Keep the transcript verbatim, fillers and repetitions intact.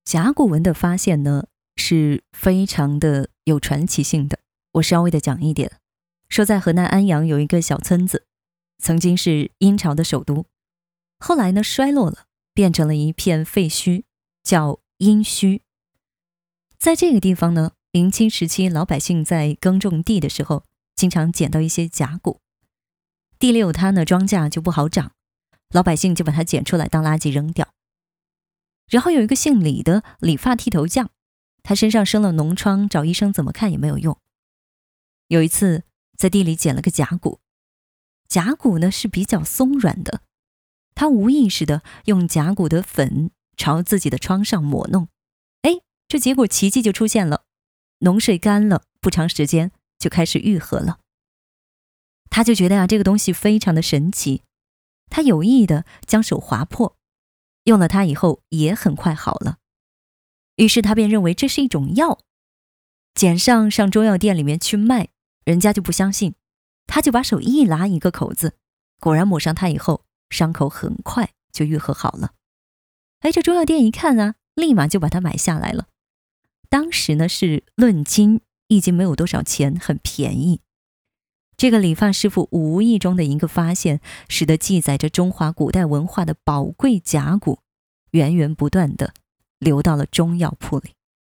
甲骨文的发现呢，是非常的有传奇性的。我稍微的讲一点，说在河南安阳有一个小村子，曾经是殷朝的首都，后来呢衰落了，变成了一片废墟，叫殷墟。在这个地方呢，明清时期老百姓在耕种地的时候，经常捡到一些甲骨。地里有它呢，庄稼就不好长，老百姓就把它捡出来当垃圾扔掉。然后有一个姓李的理发剃头匠，他身上生了脓疮，找医生怎么看也没有用。有一次在地里捡了个甲骨，甲骨呢是比较松软的，他无意识的用甲骨的粉朝自己的疮上抹弄，哎，这结果奇迹就出现了，脓水干了，不长时间就开始愈合了。他就觉得啊，这个东西非常的神奇，他有意的将手划破，用了它以后也很快好了。于是他便认为这是一种药，捡上上中药店里面去卖，人家就不相信，他就把手一拉一个口子，果然抹上它以后，伤口很快就愈合好了。哎，这中药店一看啊，立马就把它买下来了。当时呢是论斤，一斤没有多少钱，很便宜。这个理发师傅无意中的一个发现，使得记载着中华古代文化的宝贵甲骨源源不断的流到了中药铺里。